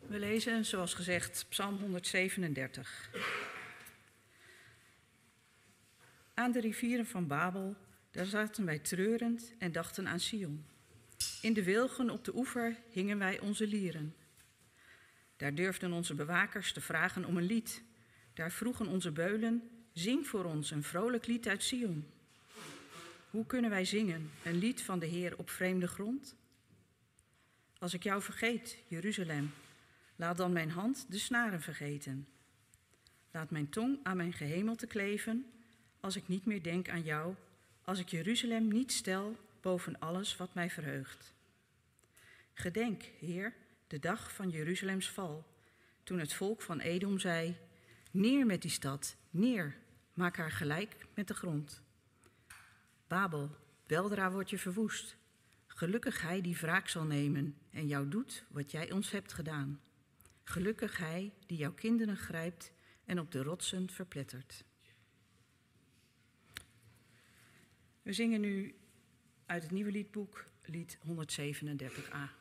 We lezen, zoals gezegd, Psalm 137. Aan de rivieren van Babel, daar zaten wij treurend en dachten aan Sion. In de wilgen op de oever hingen wij onze lieren. Daar durfden onze bewakers te vragen om een lied. Daar vroegen onze beulen, zing voor ons een vrolijk lied uit Sion. Hoe kunnen wij zingen, een lied van de Heer op vreemde grond? Als ik jou vergeet, Jeruzalem, laat dan mijn hand de snaren vergeten. Laat mijn tong aan mijn gehemelte kleven, als ik niet meer denk aan jou, als ik Jeruzalem niet stel boven alles wat mij verheugt. Gedenk, Heer, de dag van Jeruzalems val, toen het volk van Edom zei, neer met die stad, neer, maak haar gelijk met de grond. Babel, weldra word je verwoest. Gelukkig hij die wraak zal nemen en jou doet wat jij ons hebt gedaan. Gelukkig hij die jouw kinderen grijpt en op de rotsen verplettert. We zingen nu uit het nieuwe liedboek, lied 137a.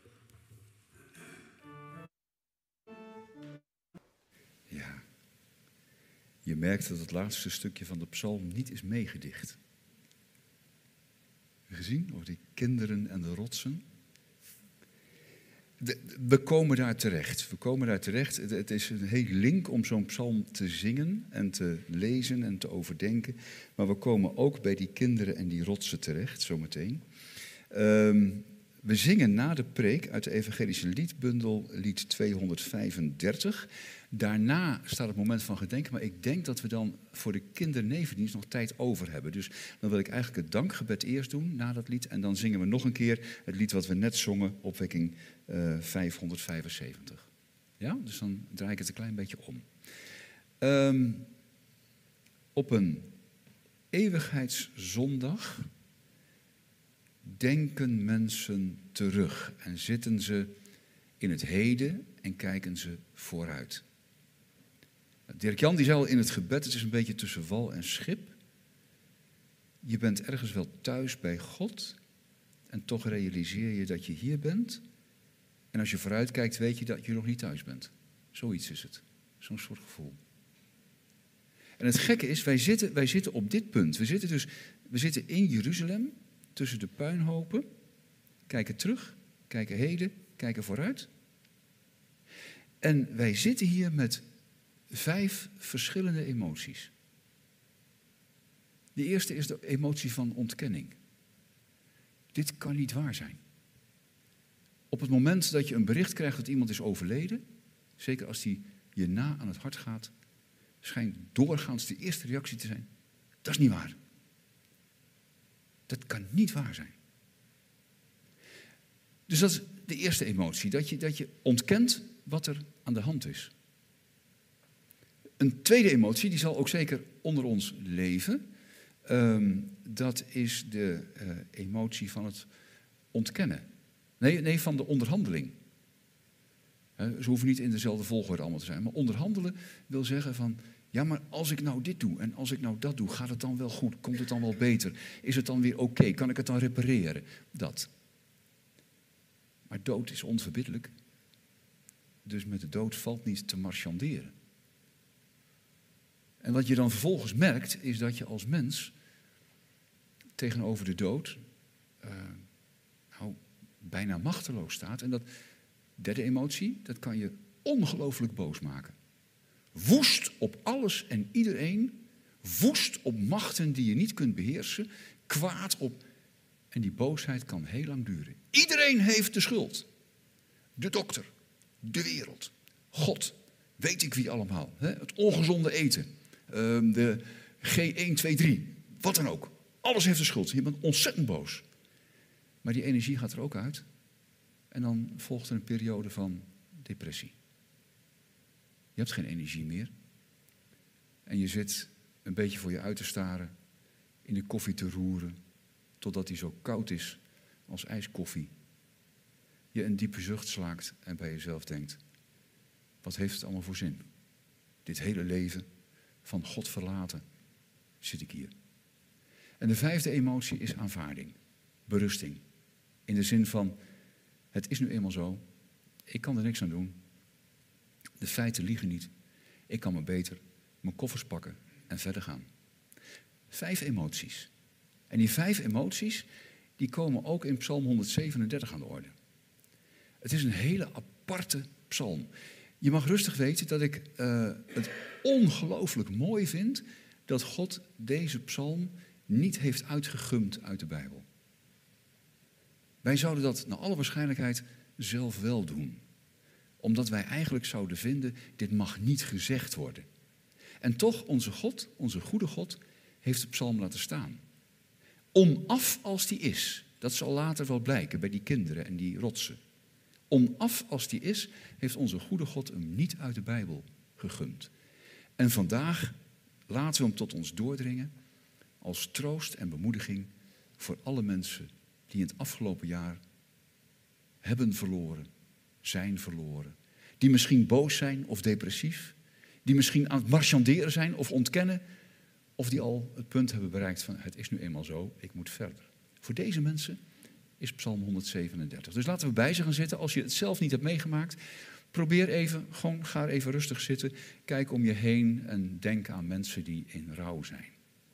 Ja, je merkt dat het laatste stukje van de psalm niet is meegedicht. Gezien over die kinderen en de rotsen. We komen daar terecht. Het is een heel link om zo'n psalm te zingen en te lezen en te overdenken. Maar we komen ook bij die kinderen en die rotsen terecht, zometeen. We zingen na de preek uit de evangelische liedbundel, lied 235. Daarna staat het moment van gedenken, maar ik denk dat we dan voor de kindernevendienst nog tijd over hebben. Dus dan wil ik eigenlijk het dankgebed eerst doen, na dat lied. En dan zingen we nog een keer het lied wat we net zongen, opwekking 575. Ja, dus dan draai ik het een klein beetje om. Op een eeuwigheidszondag denken mensen terug en zitten ze in het heden en kijken ze vooruit. Dirk-Jan die zei al in het gebed, het is een beetje tussen wal en schip. Je bent ergens wel thuis bij God en toch realiseer je dat je hier bent. En als je vooruit kijkt, weet je dat je nog niet thuis bent. Zoiets is het, zo'n soort gevoel. En het gekke is, wij zitten op dit punt. We zitten in Jeruzalem, tussen de puinhopen, kijken terug, kijken heden, kijken vooruit. En wij zitten hier met 5 verschillende emoties. De eerste is de emotie van ontkenning. Dit kan niet waar zijn. Op het moment dat je een bericht krijgt dat iemand is overleden, zeker als die je na aan het hart gaat, schijnt doorgaans de eerste reactie te zijn, dat is niet waar. Dat kan niet waar zijn. Dus dat is de eerste emotie, dat je ontkent wat er aan de hand is. Een tweede emotie, die zal ook zeker onder ons leven, dat is de emotie van het ontkennen. Nee, van de onderhandeling. Ze hoeven niet in dezelfde volgorde allemaal te zijn, maar onderhandelen wil zeggen van, ja, maar als ik nou dit doe en als ik nou dat doe, gaat het dan wel goed? Komt het dan wel beter? Is het dan weer oké? Kan ik het dan repareren? Dat. Maar dood is onverbiddelijk. Dus met de dood valt niet te marchanderen. En wat je dan vervolgens merkt, is dat je als mens tegenover de dood bijna machteloos staat. En dat derde emotie, dat kan je ongelooflijk boos maken. Woest op alles en iedereen. Woest op machten die je niet kunt beheersen. Kwaad op. En die boosheid kan heel lang duren. Iedereen heeft de schuld. De dokter. De wereld. God. Weet ik wie allemaal. Het ongezonde eten. De G123. Wat dan ook. Alles heeft de schuld. Je bent ontzettend boos. Maar die energie gaat er ook uit. En dan volgt er een periode van depressie. Je hebt geen energie meer. En je zit een beetje voor je uit te staren, in de koffie te roeren, totdat die zo koud is als ijskoffie. Je een diepe zucht slaakt en bij jezelf denkt, wat heeft het allemaal voor zin? Dit hele leven van God verlaten, zit ik hier. En de vijfde emotie is aanvaarding, berusting. In de zin van, het is nu eenmaal zo, ik kan er niks aan doen, De feiten liegen niet. Ik kan maar beter mijn koffers pakken en verder gaan. 5 emoties. En die 5 emoties, die komen ook in Psalm 137 aan de orde. Het is een hele aparte psalm. Je mag rustig weten dat ik het ongelooflijk mooi vind dat God deze psalm niet heeft uitgegumd uit de Bijbel. Wij zouden dat naar alle waarschijnlijkheid zelf wel doen. Omdat wij eigenlijk zouden vinden, dit mag niet gezegd worden. En toch, onze God, onze goede God, heeft de psalm laten staan. Onaf als die is, dat zal later wel blijken bij die kinderen en die rotsen. Onaf als die is, heeft onze goede God hem niet uit de Bijbel gegund. En vandaag laten we hem tot ons doordringen als troost en bemoediging voor alle mensen die in het afgelopen jaar hebben verloren, zijn verloren. Die misschien boos zijn of depressief, die misschien aan het marchanderen zijn of ontkennen, of die al het punt hebben bereikt van het is nu eenmaal zo, ik moet verder. Voor deze mensen is Psalm 137. Dus laten we bij ze gaan zitten. Als je het zelf niet hebt meegemaakt, probeer even, ga er even rustig zitten. Kijk om je heen en denk aan mensen die in rouw zijn.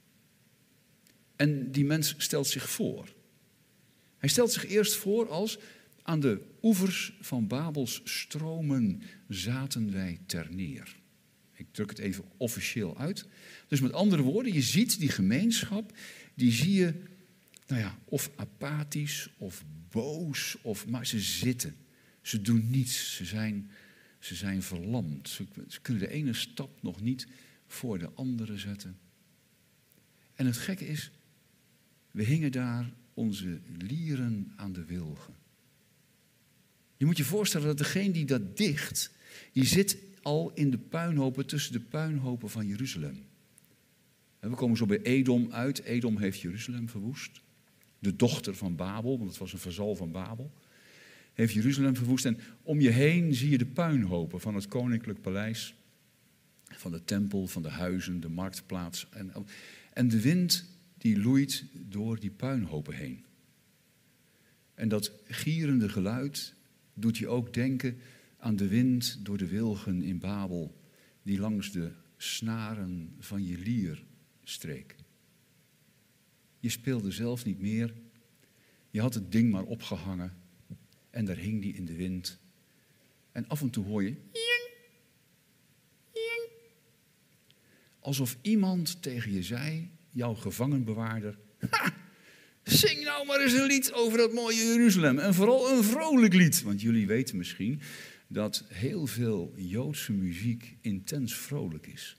En die mens stelt zich voor. Hij stelt zich eerst voor als aan de oevers van Babels stromen zaten wij ter neer. Ik druk het even officieel uit. Dus met andere woorden, je ziet die gemeenschap, die zie je, of apathisch of boos, maar ze zitten. Ze doen niets, ze zijn verlamd. Ze kunnen de ene stap nog niet voor de andere zetten. En het gekke is, we hingen daar onze lieren aan de wilgen. Je moet je voorstellen dat degene die dat dicht, die zit al in de puinhopen, tussen de puinhopen van Jeruzalem. En we komen zo bij Edom uit. Edom heeft Jeruzalem verwoest. De dochter van Babel, want het was een vazal van Babel, heeft Jeruzalem verwoest. En om je heen zie je de puinhopen van het koninklijk paleis, van de tempel, van de huizen, de marktplaats. En de wind die loeit door die puinhopen heen. En dat gierende geluid doet je ook denken aan de wind door de wilgen in Babel, die langs de snaren van je lier streek. Je speelde zelf niet meer. Je had het ding maar opgehangen en daar hing die in de wind. En af en toe hoor je jing, jing. Alsof iemand tegen je zei, jouw gevangenbewaarder, zing nou maar eens een lied over dat mooie Jeruzalem. En vooral een vrolijk lied. Want jullie weten misschien dat heel veel Joodse muziek intens vrolijk is.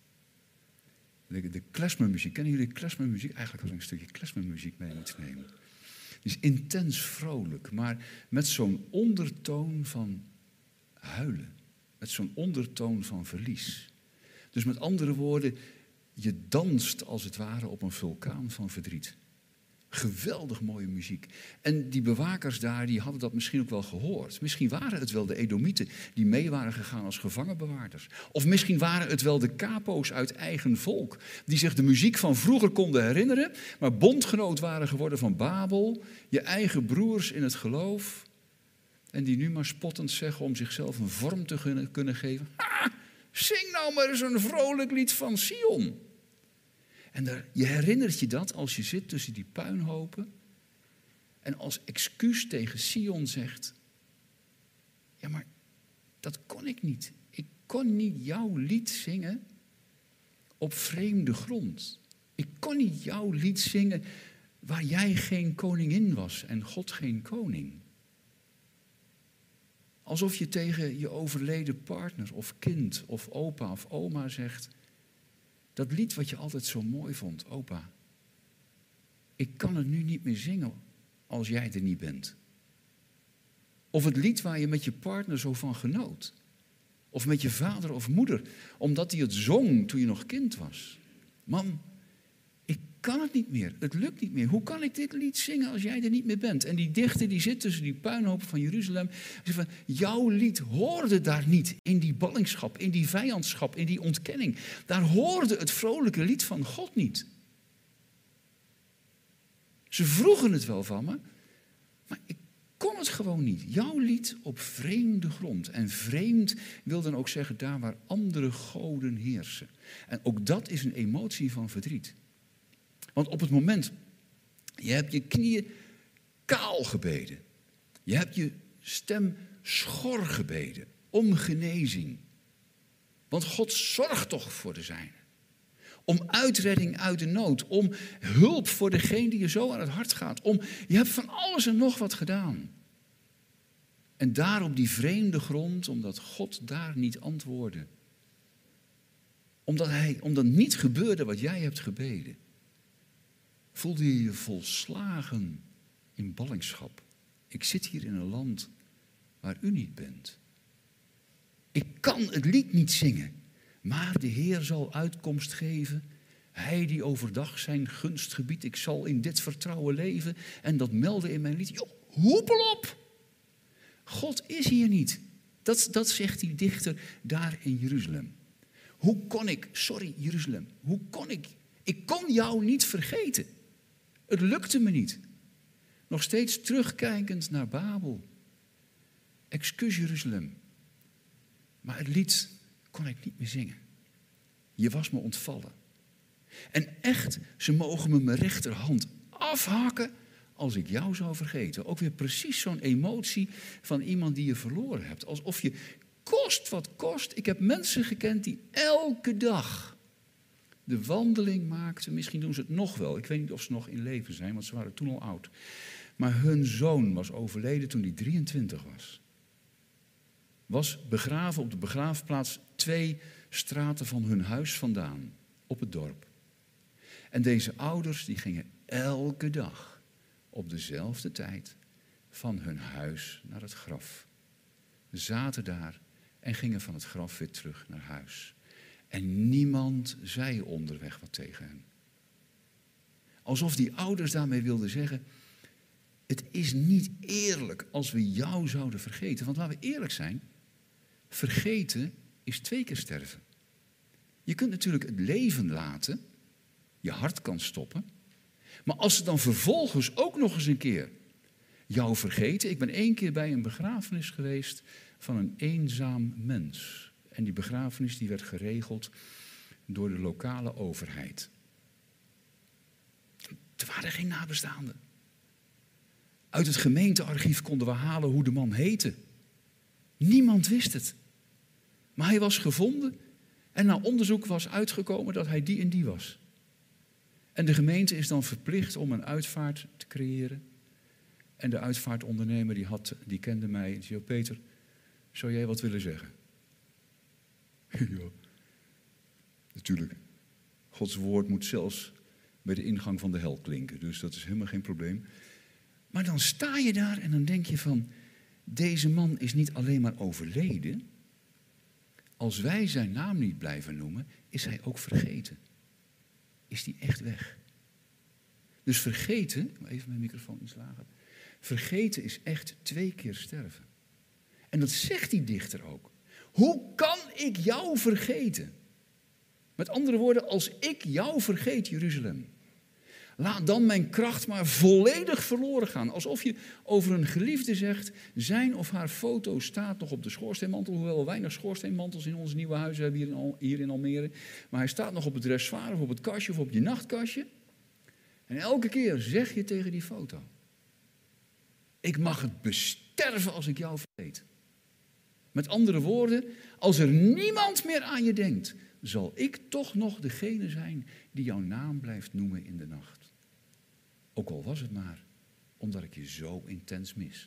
De klezmermuziek, kennen jullie klezmermuziek? Eigenlijk had ik een stukje klezmermuziek mee moeten nemen. Die is intens vrolijk, maar met zo'n ondertoon van huilen. Met zo'n ondertoon van verlies. Dus met andere woorden, je danst als het ware op een vulkaan van verdriet. Geweldig mooie muziek. En die bewakers daar, die hadden dat misschien ook wel gehoord. Misschien waren het wel de Edomieten die mee waren gegaan als gevangenbewaarders. Of misschien waren het wel de kapo's uit eigen volk, die zich de muziek van vroeger konden herinneren, maar bondgenoot waren geworden van Babel, je eigen broers in het geloof, en die nu maar spottend zeggen om zichzelf een vorm te kunnen geven. Zing nou maar eens een vrolijk lied van Sion. En je herinnert je dat als je zit tussen die puinhopen en als excuus tegen Sion zegt, ja maar dat kon ik niet. Ik kon niet jouw lied zingen op vreemde grond. Ik kon niet jouw lied zingen waar jij geen koningin was en God geen koning. Alsof je tegen je overleden partner of kind of opa of oma zegt, dat lied wat je altijd zo mooi vond, opa, ik kan het nu niet meer zingen als jij er niet bent. Of het lied waar je met je partner zo van genoot. Of met je vader of moeder, omdat hij het zong toen je nog kind was. Mam, ik kan het niet meer, het lukt niet meer. Hoe kan ik dit lied zingen als jij er niet meer bent? En die dichter die zit tussen die puinhopen van Jeruzalem. Zegt van, jouw lied hoorde daar niet in die ballingschap, in die vijandschap, in die ontkenning. Daar hoorde het vrolijke lied van God niet. Ze vroegen het wel van me, maar ik kon het gewoon niet. Jouw lied op vreemde grond. En vreemd wil dan ook zeggen daar waar andere goden heersen. En ook dat is een emotie van verdriet. Want op het moment, je hebt je knieën kaal gebeden. Je hebt je stem schor gebeden om genezing. Want God zorgt toch voor de zijnen. Om uitredding uit de nood. Om hulp voor degene die je zo aan het hart gaat. Je hebt van alles en nog wat gedaan. En daar op die vreemde grond, omdat God daar niet antwoordde. Omdat niet gebeurde wat jij hebt gebeden. Voelde je je volslagen in ballingschap. Ik zit hier in een land waar u niet bent. Ik kan het lied niet zingen. Maar de Heer zal uitkomst geven. Hij die overdag zijn gunst gebiedt. Ik zal in dit vertrouwen leven. En dat melden in mijn lied. Joh, hoepel op! God is hier niet. Dat zegt die dichter daar in Jeruzalem. Hoe kon ik, sorry Jeruzalem, ik kon jou niet vergeten. Het lukte me niet. Nog steeds terugkijkend naar Babel. Excuus Jeruzalem. Maar het lied kon ik niet meer zingen. Je was me ontvallen. En echt, ze mogen me mijn rechterhand afhakken als ik jou zou vergeten. Ook weer precies zo'n emotie van iemand die je verloren hebt. Alsof je kost wat kost. Ik heb mensen gekend die elke dag de wandeling maakten. Misschien doen ze het nog wel. Ik weet niet of ze nog in leven zijn, want ze waren toen al oud. Maar hun zoon was overleden toen hij 23 was. Was begraven op de begraafplaats 2 straten van hun huis vandaan, op het dorp. En deze ouders die gingen elke dag op dezelfde tijd van hun huis naar het graf. Zaten daar en gingen van het graf weer terug naar huis. En niemand zei onderweg wat tegen hen. Alsof die ouders daarmee wilden zeggen, het is niet eerlijk als we jou zouden vergeten. Want laten we eerlijk zijn, vergeten is 2 keer sterven. Je kunt natuurlijk het leven laten, je hart kan stoppen. Maar als ze dan vervolgens ook nog eens een keer jou vergeten. Ik ben 1 keer bij een begrafenis geweest van een eenzaam mens. En die begrafenis die werd geregeld door de lokale overheid. Er waren geen nabestaanden. Uit het gemeentearchief konden we halen hoe de man heette. Niemand wist het. Maar hij was gevonden en na onderzoek was uitgekomen dat hij die en die was. En de gemeente is dan verplicht om een uitvaart te creëren. En de uitvaartondernemer die kende mij en zei, Peter, zou jij wat willen zeggen? Ja, natuurlijk. Gods woord moet zelfs bij de ingang van de hel klinken. Dus dat is helemaal geen probleem. Maar dan sta je daar en dan denk je van, deze man is niet alleen maar overleden. Als wij zijn naam niet blijven noemen, is hij ook vergeten. Is die echt weg. Dus vergeten, even mijn microfoon iets lager. Vergeten is echt 2 keer sterven. En dat zegt die dichter ook. Hoe kan ik jou vergeten? Met andere woorden, als ik jou vergeet, Jeruzalem. Laat dan mijn kracht maar volledig verloren gaan. Alsof je over een geliefde zegt, zijn of haar foto staat nog op de schoorsteenmantel. Hoewel we weinig schoorsteenmantels in onze nieuwe huizen hebben hier in Almere. Maar hij staat nog op het dressoir of op het kastje of op je nachtkastje. En elke keer zeg je tegen die foto, ik mag het besterven als ik jou vergeet. Met andere woorden, als er niemand meer aan je denkt, zal ik toch nog degene zijn die jouw naam blijft noemen in de nacht. Ook al was het maar omdat ik je zo intens mis.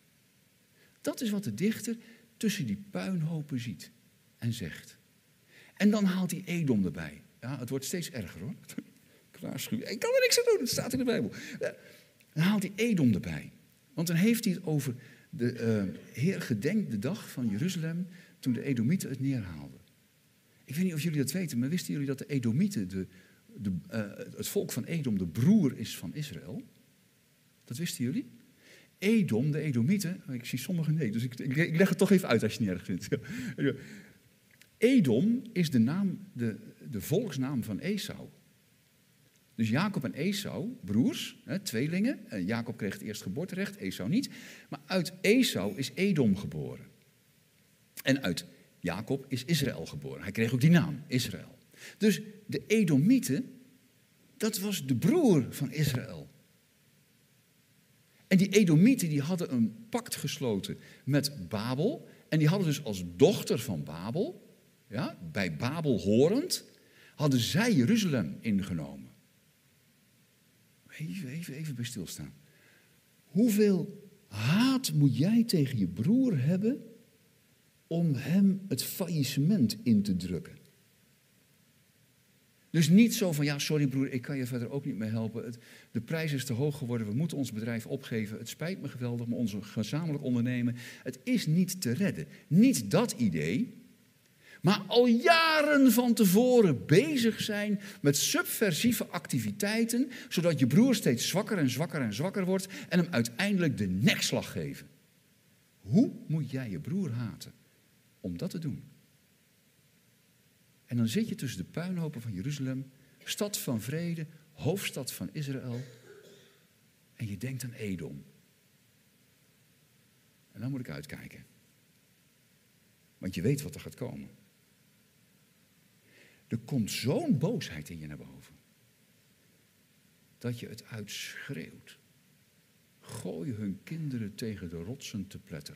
Dat is wat de dichter tussen die puinhopen ziet en zegt. En dan haalt hij Edom erbij. Ja, het wordt steeds erger hoor. Ik waarschuw. Ik kan er niks aan doen, het staat in de Bijbel. Dan haalt hij Edom erbij. Want dan heeft hij het over de Heer gedenkt de dag van Jeruzalem toen de Edomieten het neerhaalden. Ik weet niet of jullie dat weten, maar wisten jullie dat de Edomieten, het volk van Edom, de broer is van Israël? Dat wisten jullie? Edom, de Edomieten, ik zie sommigen nee, dus ik leg het toch even uit als je het niet erg vindt. Edom is de volksnaam van Esau. Dus Jacob en Esau, broers, tweelingen. Jacob kreeg het eerstgeboorterecht, Esau niet. Maar uit Esau is Edom geboren. En uit Jacob is Israël geboren. Hij kreeg ook die naam, Israël. Dus de Edomieten, dat was de broer van Israël. En die Edomieten die hadden een pact gesloten met Babel. En die hadden dus als dochter van Babel, ja, bij Babel horend, hadden zij Jeruzalem ingenomen. Even bij stilstaan. Hoeveel haat moet jij tegen je broer hebben om hem het faillissement in te drukken? Dus niet zo van, ja, sorry broer, ik kan je verder ook niet meer helpen. De prijs is te hoog geworden, we moeten ons bedrijf opgeven. Het spijt me geweldig, maar onze gezamenlijk ondernemen, het is niet te redden. Niet dat idee, maar al jaren van tevoren bezig zijn met subversieve activiteiten, zodat je broer steeds zwakker en zwakker en zwakker wordt en hem uiteindelijk de nekslag geven. Hoe moet jij je broer haten om dat te doen? En dan zit je tussen de puinhopen van Jeruzalem, stad van vrede, hoofdstad van Israël, en je denkt aan Edom. En dan moet ik uitkijken. Want je weet wat er gaat komen. Er komt zo'n boosheid in je naar boven, dat je het uitschreeuwt. Gooi hun kinderen tegen de rotsen te pletter.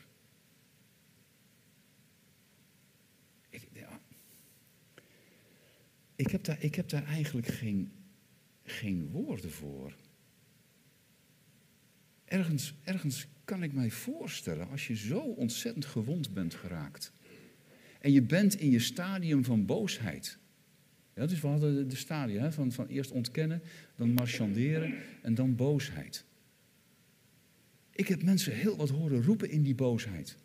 Ik heb daar eigenlijk geen woorden voor. Ergens kan ik mij voorstellen, als je zo ontzettend gewond bent geraakt. En je bent in je stadium van boosheid. Ja, dus we hadden de stadia van eerst ontkennen, dan marchanderen en dan boosheid. Ik heb mensen heel wat horen roepen in die boosheid.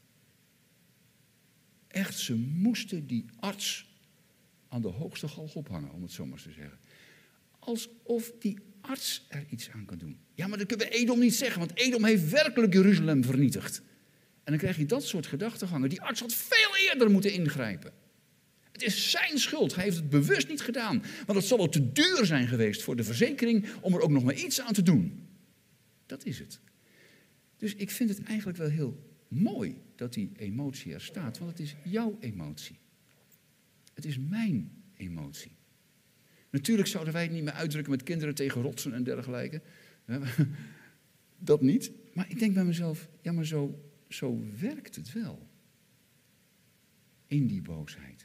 Echt, ze moesten die arts aan de hoogste galg ophangen, om het zo maar te zeggen. Alsof die arts er iets aan kan doen. Ja, maar dat kunnen we Edom niet zeggen, want Edom heeft werkelijk Jeruzalem vernietigd. En dan krijg je dat soort gedachtegangen. Die arts had veel eerder moeten ingrijpen. Het is zijn schuld, hij heeft het bewust niet gedaan. Want het zal wel te duur zijn geweest voor de verzekering om er ook nog maar iets aan te doen. Dat is het. Dus ik vind het eigenlijk wel heel mooi dat die emotie er staat, want het is jouw emotie. Het is mijn emotie. Natuurlijk zouden wij het niet meer uitdrukken met kinderen tegen rotsen en dergelijke. Dat niet. Maar ik denk bij mezelf, ja, maar zo werkt het wel. In die boosheid.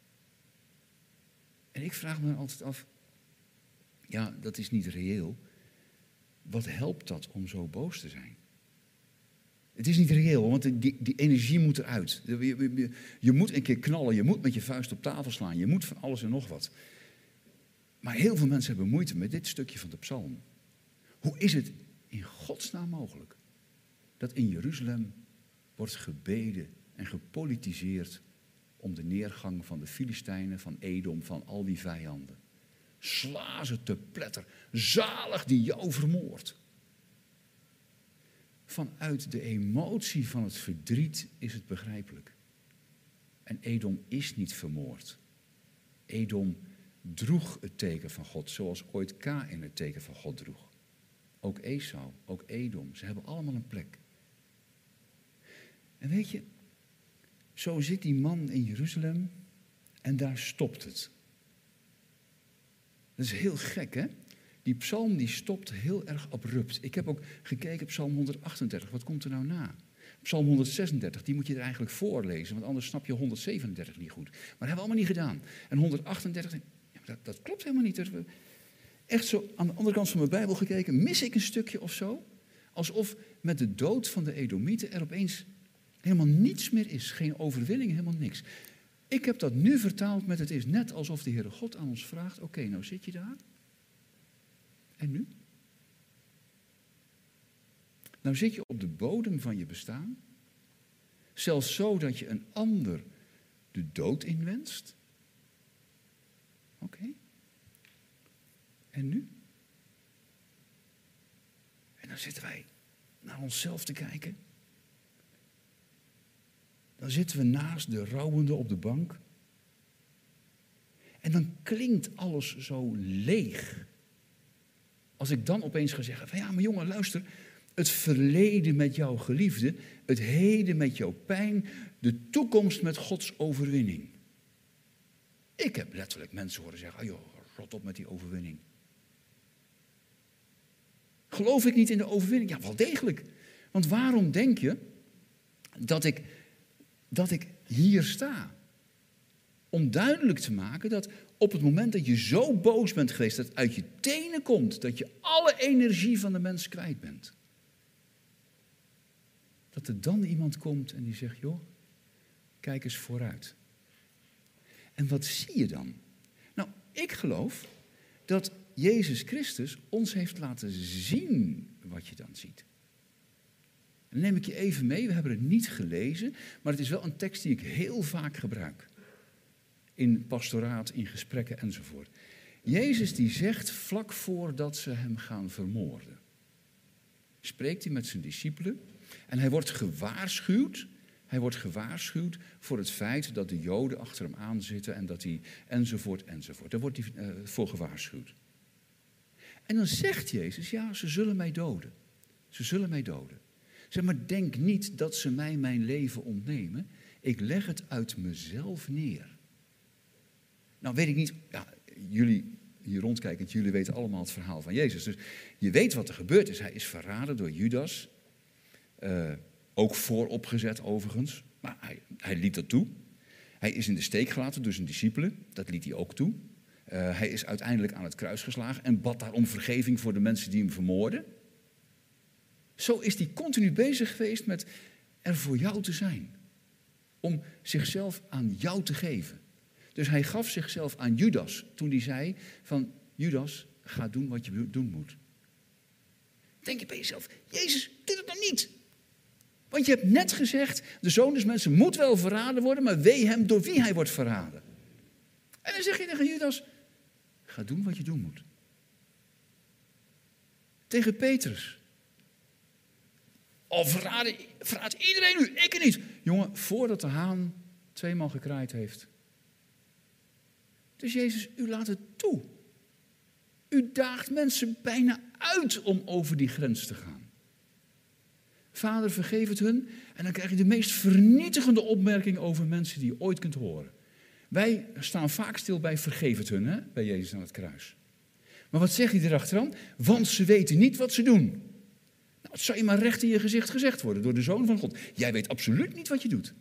En ik vraag me dan altijd af, ja, dat is niet reëel. Wat helpt dat om zo boos te zijn? Het is niet reëel, want die energie moet eruit. Je moet een keer knallen, je moet met je vuist op tafel slaan, je moet van alles en nog wat. Maar heel veel mensen hebben moeite met dit stukje van de psalm. Hoe is het in godsnaam mogelijk dat in Jeruzalem wordt gebeden en gepolitiseerd om de neergang van de Filistijnen, van Edom, van al die vijanden? Sla ze te pletter, zalig die jou vermoordt. Vanuit de emotie van het verdriet is het begrijpelijk. En Edom is niet vermoord. Edom droeg het teken van God, zoals ooit Kaïn het teken van God droeg. Ook Esau, ook Edom, ze hebben allemaal een plek. En weet je, zo zit die man in Jeruzalem en daar stopt het. Dat is heel gek, hè? Die psalm die stopt heel erg abrupt. Ik heb ook gekeken, psalm 138, wat komt er nou na? Psalm 136, die moet je er eigenlijk voorlezen, want anders snap je 137 niet goed. Maar dat hebben we allemaal niet gedaan. En 138, ja, dat klopt helemaal niet. Echt zo aan de andere kant van mijn Bijbel gekeken, mis ik een stukje of zo? Alsof met de dood van de Edomieten er opeens helemaal niets meer is. Geen overwinning, helemaal niks. Ik heb dat nu vertaald met: het is net alsof de Heere God aan ons vraagt: oké, nou zit je daar. En nu? Nou zit je op de bodem van je bestaan. Zelfs zo dat je een ander de dood inwenst. Oké. En nu? En dan zitten wij naar onszelf te kijken. Dan zitten we naast de rouwende op de bank. En dan klinkt alles zo leeg Als ik dan opeens ga zeggen van ja, maar jongen, luister. Het verleden met jouw geliefde, het heden met jouw pijn, de toekomst met Gods overwinning. Ik heb letterlijk mensen horen zeggen, joh, rot op met die overwinning. Geloof ik niet in de overwinning? Ja, wel degelijk. Want waarom denk je dat ik hier sta? Om duidelijk te maken dat op het moment dat je zo boos bent geweest, dat het uit je tenen komt, dat je alle energie van de mens kwijt bent. Dat er dan iemand komt en die zegt, joh, kijk eens vooruit. En wat zie je dan? Nou, ik geloof dat Jezus Christus ons heeft laten zien wat je dan ziet. Dan neem ik je even mee, we hebben het niet gelezen, maar het is wel een tekst die ik heel vaak gebruik. In pastoraat, in gesprekken enzovoort. Jezus die zegt vlak voordat ze hem gaan vermoorden. Spreekt hij met zijn discipelen en hij wordt gewaarschuwd. Hij wordt gewaarschuwd voor het feit dat de Joden achter hem aan zitten en dat hij enzovoort. Daar wordt hij voor gewaarschuwd. En dan zegt Jezus, ja, ze zullen mij doden. Ze zullen mij doden. Zeg maar, denk niet dat ze mij mijn leven ontnemen. Ik leg het uit mezelf neer. Nou weet ik niet, ja, jullie hier rondkijkend, jullie weten allemaal het verhaal van Jezus. Dus je weet wat er gebeurd is. Hij is verraden door Judas. Ook vooropgezet overigens. Maar hij liet dat toe. Hij is in de steek gelaten door zijn discipelen. Dat liet hij ook toe. Hij is uiteindelijk aan het kruis geslagen en bad daarom vergeving voor de mensen die hem vermoorden. Zo is hij continu bezig geweest met er voor jou te zijn. Om zichzelf aan jou te geven. Dus hij gaf zichzelf aan Judas toen hij zei van Judas, ga doen wat je doen moet. Denk je bij jezelf, Jezus, doe het nou niet. Want je hebt net gezegd, de Zoon des Mensen moet wel verraden worden, maar wee hem door wie hij wordt verraden. En dan zeg je tegen Judas, ga doen wat je doen moet. Tegen Petrus. Al verraadt iedereen u, ik er niet. Jongen, voordat de haan 2 maal gekraaid heeft. Dus Jezus, u laat het toe. U daagt mensen bijna uit om over die grens te gaan. Vader, vergeef het hun. En dan krijg je de meest vernietigende opmerking over mensen die je ooit kunt horen. Wij staan vaak stil bij vergeef het hun, hè? Bij Jezus aan het kruis. Maar wat zegt hij erachteraan? Want ze weten niet wat ze doen. Nou, het zou je maar recht in je gezicht gezegd worden door de Zoon van God. Jij weet absoluut niet wat je doet.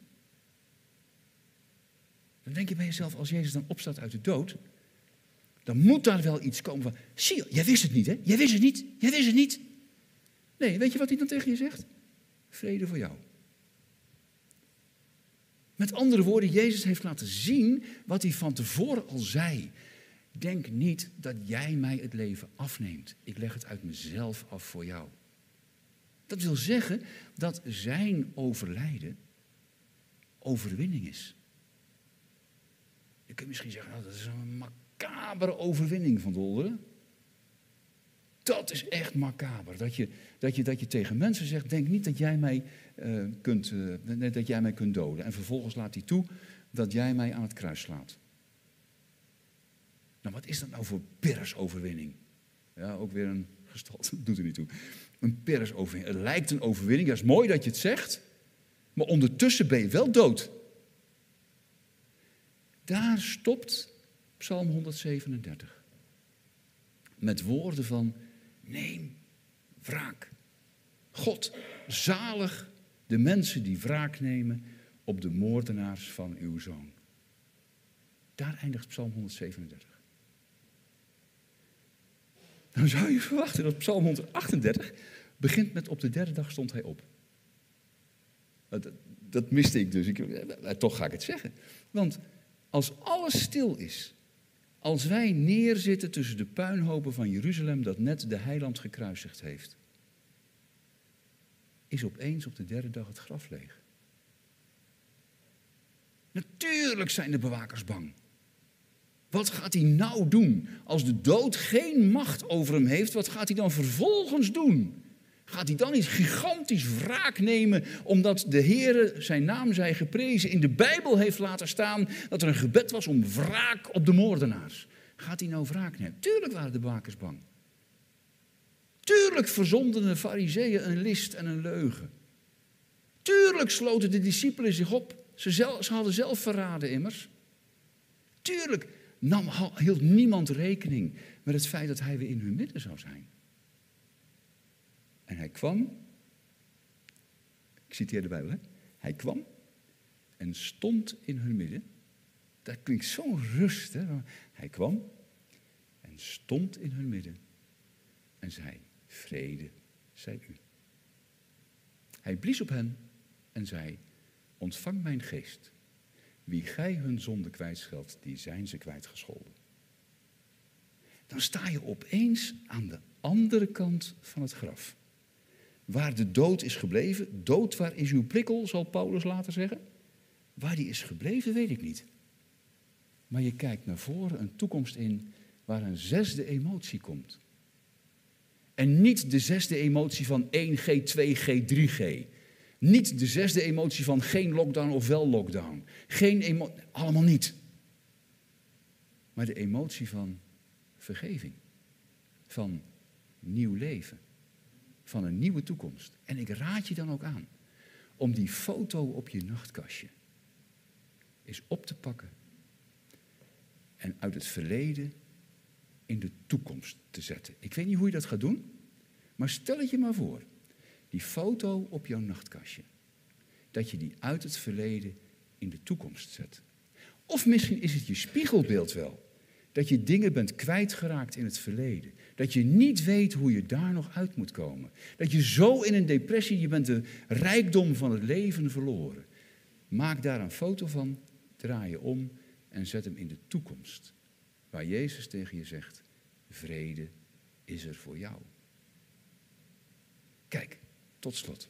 Dan denk je bij jezelf, als Jezus dan opstaat uit de dood, dan moet daar wel iets komen van, zie je, jij wist het niet, hè? Jij wist het niet, jij wist het niet. Nee, weet je wat hij dan tegen je zegt? Vrede voor jou. Met andere woorden, Jezus heeft laten zien wat hij van tevoren al zei. Denk niet dat jij mij het leven afneemt. Ik leg het uit mezelf af voor jou. Dat wil zeggen dat zijn overlijden overwinning is. Je kunt misschien zeggen, nou, dat is een macabere overwinning van Dolderen. Dat is echt macaber. Dat je tegen mensen zegt, denk niet dat jij mij kunt doden. En vervolgens laat hij toe dat jij mij aan het kruis slaat. Nou, wat is dat nou voor Pyrrhus-overwinning? Ja, ook weer een gestalte, doet er niet toe. Een Pyrrhus-overwinning. Het lijkt een overwinning, dat is mooi dat je het zegt. Maar ondertussen ben je wel dood. Daar stopt Psalm 137. Met woorden van, neem wraak. God, zalig de mensen die wraak nemen op de moordenaars van uw Zoon. Daar eindigt Psalm 137. Dan zou je verwachten dat Psalm 138 begint met op de 3e dag stond hij op. Dat miste ik dus. Toch ga ik het zeggen. Want als alles stil is, als wij neerzitten tussen de puinhopen van Jeruzalem dat net de heiland gekruisigd heeft, is opeens op de 3e dag het graf leeg. Natuurlijk zijn de bewakers bang. Wat gaat hij nou doen? Als de dood geen macht over hem heeft, wat gaat hij dan vervolgens doen? Gaat hij dan iets gigantisch wraak nemen, omdat de Heere zijn naam zij geprezen in de Bijbel heeft laten staan dat er een gebed was om wraak op de moordenaars? Gaat hij nou wraak nemen? Tuurlijk waren de bewakers bang. Tuurlijk verzonden de farizeeën een list en een leugen. Tuurlijk sloten de discipelen zich op. Ze hadden zelf verraden immers. Tuurlijk hield niemand rekening met het feit dat hij weer in hun midden zou zijn. En hij kwam, ik citeer de Bijbel, hè? Hij kwam en stond in hun midden. Dat klinkt zo rust, hè? Hij kwam en stond in hun midden en zei, vrede zij u. Hij blies op hen en zei, ontvang mijn geest. Wie gij hun zonde kwijtscheldt, die zijn ze kwijtgescholden. Dan sta je opeens aan de andere kant van het graf. Waar de dood is gebleven, dood waar is uw prikkel, zal Paulus later zeggen. Waar die is gebleven, weet ik niet. Maar je kijkt naar voren, een toekomst in, waar een zesde emotie komt. En niet de zesde emotie van 1G, 2G, 3G. Niet de zesde emotie van geen lockdown of wel lockdown. Allemaal niet. Maar de emotie van vergeving. Van nieuw leven. Van een nieuwe toekomst. En ik raad je dan ook aan om die foto op je nachtkastje eens op te pakken. En uit het verleden in de toekomst te zetten. Ik weet niet hoe je dat gaat doen, maar stel het je maar voor. Die foto op jouw nachtkastje. Dat je die uit het verleden in de toekomst zet. Of misschien is het je spiegelbeeld wel. Dat je dingen bent kwijtgeraakt in het verleden. Dat je niet weet hoe je daar nog uit moet komen. Dat je zo in een depressie, je bent de rijkdom van het leven verloren. Maak daar een foto van, draai je om en zet hem in de toekomst. Waar Jezus tegen je zegt, vrede is er voor jou. Kijk, tot slot.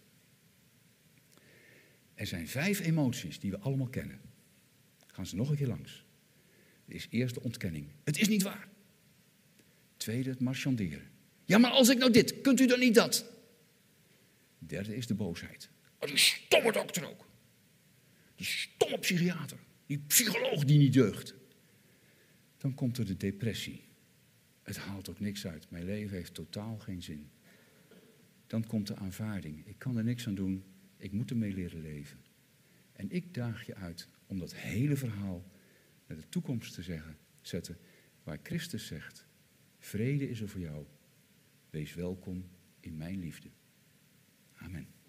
Er zijn 5 emoties die we allemaal kennen. Gaan ze nog een keer langs. Er is eerst de ontkenning. Het is niet waar. Tweede, het marchanderen. Ja, maar als ik nou dit, kunt u dan niet dat? Derde is de boosheid. Oh, die stomme dokter ook. Die stomme psychiater. Die psycholoog die niet deugt. Dan komt er de depressie. Het haalt ook niks uit. Mijn leven heeft totaal geen zin. Dan komt de aanvaarding. Ik kan er niks aan doen. Ik moet ermee leren leven. En ik daag je uit om dat hele verhaal naar de toekomst te zetten. Waar Christus zegt, vrede is er voor jou. Wees welkom in mijn liefde. Amen.